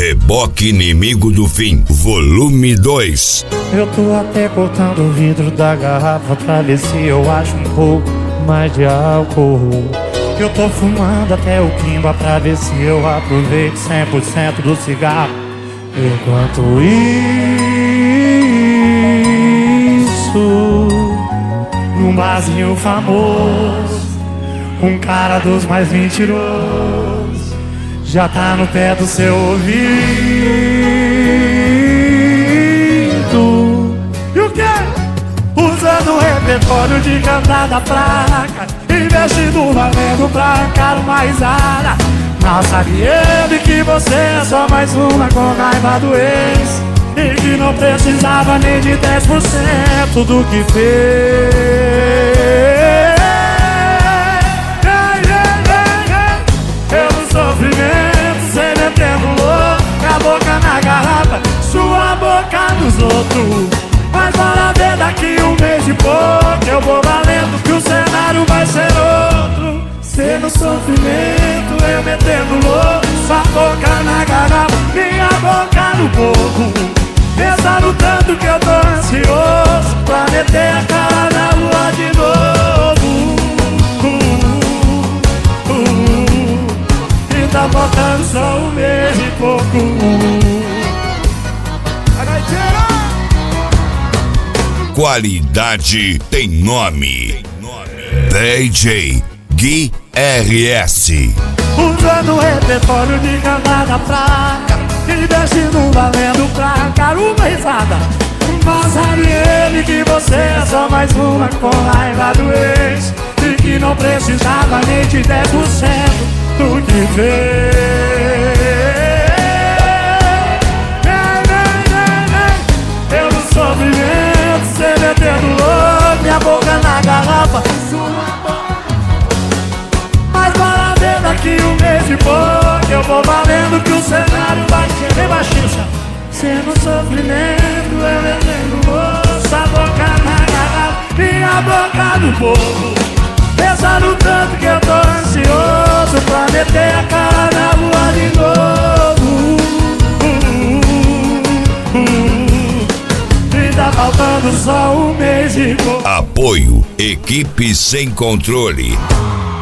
Reboque Inimigo do Fim, volume 2. Eu tô até cortando o vidro da garrafa pra ver se eu acho um pouco mais de álcool. Eu tô fumando até o quimba pra ver se eu aproveito 100% do cigarro. Enquanto isso, num barzinho famoso, um cara dos mais mentirosos já tá no pé do seu ouvido. E o quê? Usando o repertório de cantada fraca, investindo valendo pra arrancar uma risada. Mal sabe ele que você é só mais uma com raiva do ex, e que não precisava nem de 10% do que fez. Pelo sofrimento, cê metendo louco, a boca na garrafa, sua boca nos outros. Mas bora ver daqui um mês e pouco, eu vou valendo que o cenário vai ser outro. Cê no sofrimento, eu metendo louco, sua boca na garrafa, minha boca no boco. Pensando tanto que eu tô ansioso pra meter a cara na lua de novo. E tá faltando só um mês e pouco. Qualidade tem nome. DJ Gui RS. Usando o repertório de cantada fraca, investindo valendo pra arrancar uma risada. Mas sabe ele que você é só mais uma com raiva do ex, e que não precisava nem de 10% do que fez. Eu no sofrimento, cê metendo louco, minha boca na garrafa, sua boca. Mas bora ver daqui um mês e pouco, eu vou valendo que o cenário vai ser bem baixinho. Cê no sofrimento, eu metendo louco, sua boca na garrafa, minha boca no povo. Pensando tanto que eu tô ansioso pra meter a cara na lua de novo. E tá faltando só um mês e pouco. Apoio Equipe Sem Controle.